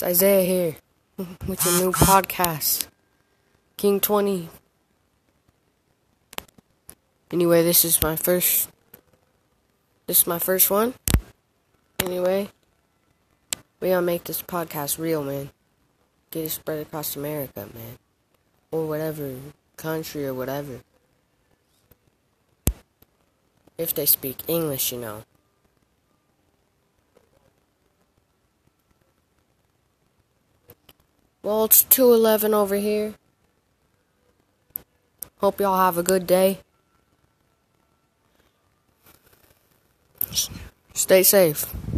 It's Isaiah here with a new podcast, King 20. Anyway, this is my first one. Anyway, we gotta make this podcast real, man. Get it spread across America, man. Or whatever, country or whatever. If they speak English, you know. Well, it's 2:11 over here. Hope y'all have a good day. Stay safe.